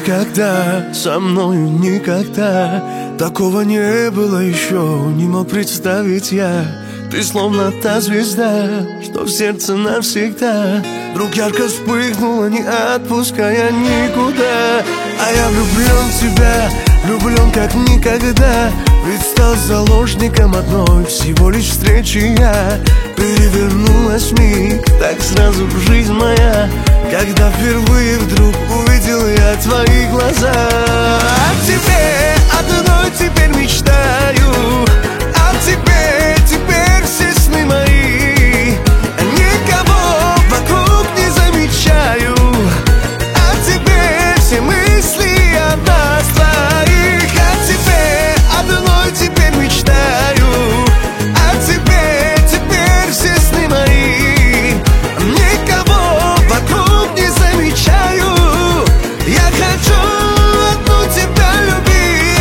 никогда, со мною никогда такого не было еще, не мог представить я. Ты словно та звезда, что в сердце навсегда вдруг ярко вспыхнула, не отпуская никуда. А я влюблен в тебя, влюблен как никогда, ведь стал заложником одной всего лишь встречи я. Перевернулась миг, так сразу жизнь моя, когда впервые вдруг увидел я твои глаза. О тебе одной теперь мечтаю, о тебе теперь все сны мои. Никого вокруг не замечаю, о тебе все мысли о нас двоих. О тебе одной теперь мечтаю, о тебе теперь все сны мои. Никого вокруг не замечаю, я хочу одну тебя любить.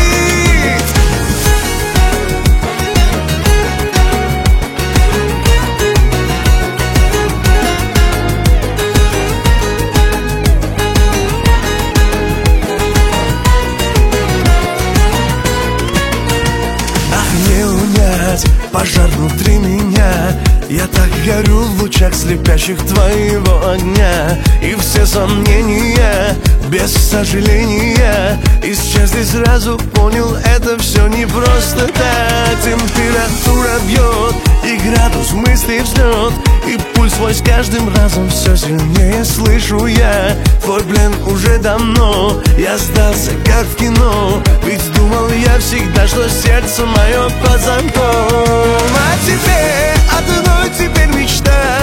Не унять пожар внутри меня, я так горю в лучах слепящих твоего огня. И все сомнения без сожаления исчезли сразу, понял, это все не просто так. Температура бьет и градус мыслей взлет, и пульс свой с каждым разом все сильнее слышу я. Твой плен уже давно, я сдался как в кино, ведь думал я всегда, что сердце мое под замком. О тебе одной теперь мечта,